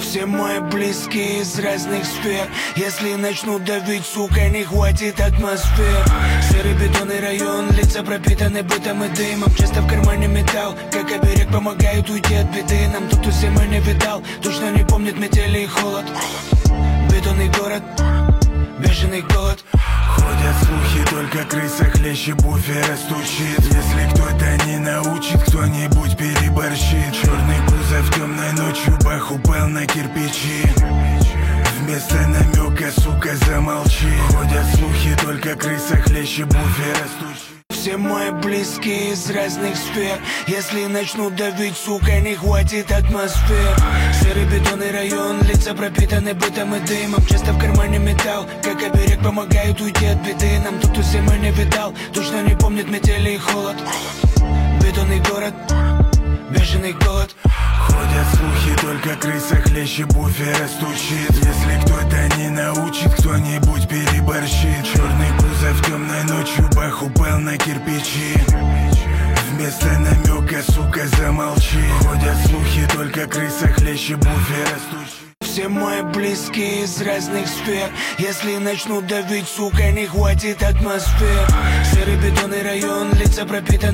Все мои близкие из разных сфер. Если начну давить, сука, не хватит атмосфер. Серый бетонный район, лица пропитаны бытом и дымом. Часто в кармане металл, как оберег помогает уйти от беды. Нам тут у зимы не видал, точно не помнит метели и холод. Бетонный город, бешеный голод. Ходят слухи, только крыса хлеще буфера стучит. Если кто-то не научит, кто-нибудь переборщит. Черный кузов темной ночью, бах, упал на кирпичи. Вместо намека, сука, замолчи. Ходят слухи, только крыса хлеще буфера стучит. Все мои близкие из разных сфер. Если начну давить, сука, не хватит атмосфер. Серый бетонный район, лица пропитаны бытом и дымом. Часто в кармане металл, как оберег помогает уйти от беды. Нам тут у зимы не видал, точно не помнит метели и холод. Бетонный город, бешеный голод. Ходят слухи, только крыса хлеще буфера стучит. Если кто-то не научит, кто-нибудь переборщит. Черный кузов темной ночью, бах, упал на кирпичи. Вместо намека, сука, замолчи. Ходят слухи, только крыса хлеще буфера стучит. Все мои близкие из разных сфер. Если начну давить, сука, не хватит атмосфер. Серый бетонный район, лица пропитаны